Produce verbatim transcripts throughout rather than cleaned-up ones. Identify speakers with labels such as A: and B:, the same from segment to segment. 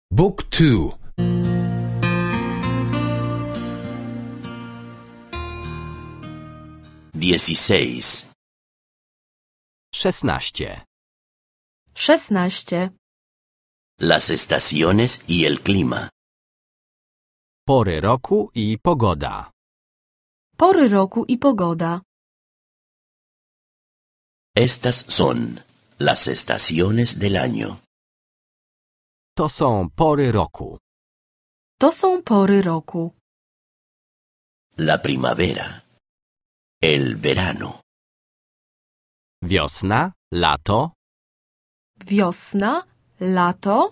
A: Book two.
B: Dieciséis.
C: Szesnaście.
D: Szesnaście.
B: Las estaciones y el clima.
C: Pory roku i pogoda.
D: Pory roku i pogoda.
B: Estas son las estaciones del año.
C: To są pory roku.
D: To są pory roku.
B: La primavera. El verano.
C: Wiosna, lato,
D: Wiosna, lato,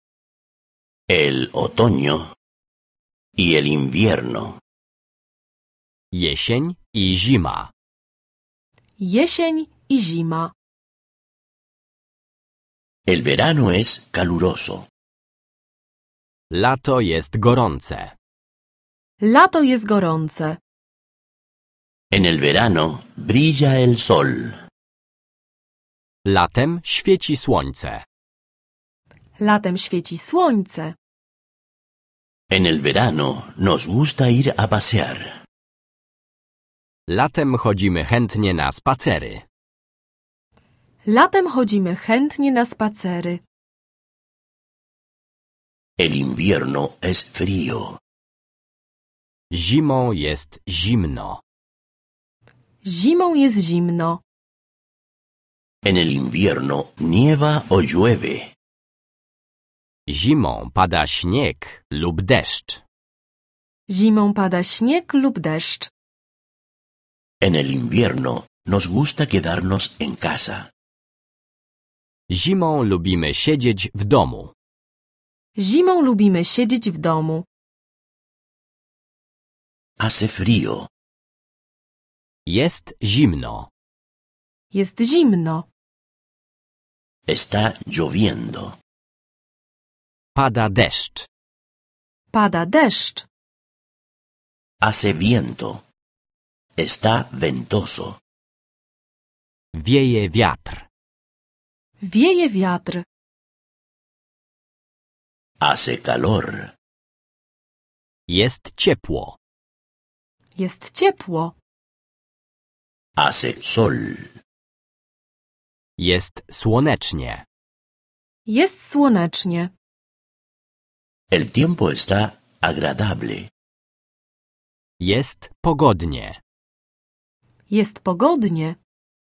B: El otoño. Y el invierno.
C: jesień i zima.
D: jesień i zima.
B: El verano es caluroso.
C: Lato jest gorące.
D: Lato jest gorące.
B: En el verano brilla el sol.
C: Latem świeci słońce.
D: Latem świeci słońce.
B: En el verano nos gusta ir a pasear.
C: Latem chodzimy chętnie na spacery.
D: Latem chodzimy chętnie na spacery.
B: El invierno es frío.
C: Zimą jest zimno.
D: Zimą jest zimno.
B: En el invierno nieva o llueve.
C: Zimą pada śnieg lub deszcz.
D: Zimą pada śnieg lub deszcz.
B: En el invierno nos gusta quedarnos en casa.
C: Zimą lubimy siedzieć w domu.
D: Zimą lubimy siedzieć w domu.
B: Hace frío.
C: Jest zimno.
D: Jest zimno.
B: Está lloviendo.
C: Pada deszcz.
D: Pada deszcz.
B: Hace viento. Está ventoso.
C: Wieje wiatr.
D: Wieje wiatr.
B: Hace calor.
C: Jest ciepło.
D: Jest ciepło.
B: Hace sol.
C: Jest słonecznie.
D: Jest słonecznie.
B: El tiempo está agradable.
C: Jest pogodnie.
D: Jest pogodnie.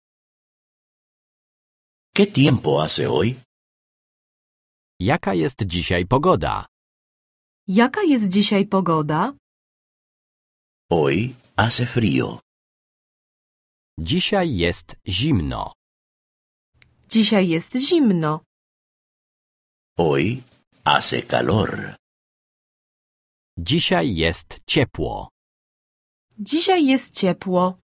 B: ¿Qué tiempo hace hoy?
C: Jaka jest dzisiaj pogoda?
D: Jaka jest dzisiaj pogoda?
B: Hoy hace frío.
C: Dzisiaj jest zimno.
D: Dzisiaj jest zimno.
B: Hoy hace calor.
C: Dzisiaj jest ciepło.
D: Dzisiaj jest ciepło.